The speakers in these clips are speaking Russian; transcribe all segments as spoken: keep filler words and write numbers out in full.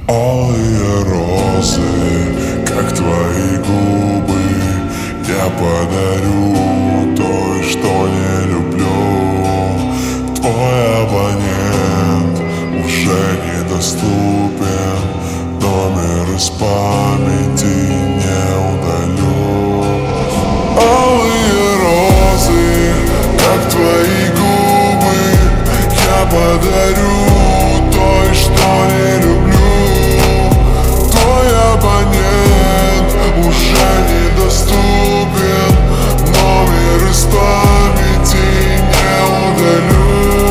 Алые розы, как твои губы, я подарю той, что не люблю. Твой абонент уже недоступен, номер из памяти не удалю. Алые розы, как твои губы, я подарю той, что не люблю. Твой абонент уже недоступен, номер из памяти не удалю.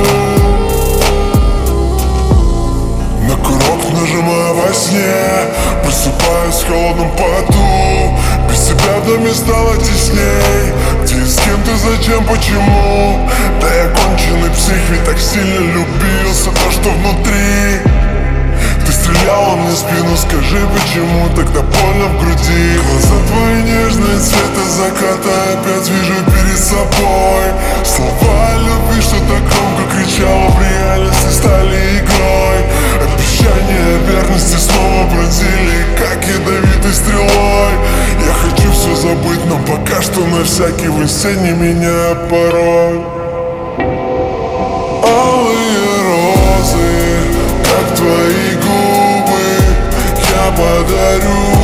На курок нажимаю во сне, просыпаюсь в холодном поту. Без тебя в доме стало тесней. Где, с кем ты, зачем, почему? Да я конченый псих, ведь так сильно любился то, что внутри. Ты стреляла мне в спину, скажи, почему тогда больно в груди? Глаза твои нежные, цвета заката опять вижу перед собой. Слова любви, что-то громко кричала, в реальности стали игрой. Обещания верности снова пронзили, как ядовитой стрелой. Я хочу все забыть, но пока что на всякий в инсте не меняя пароль. Алые розы, как твои губы, я подарю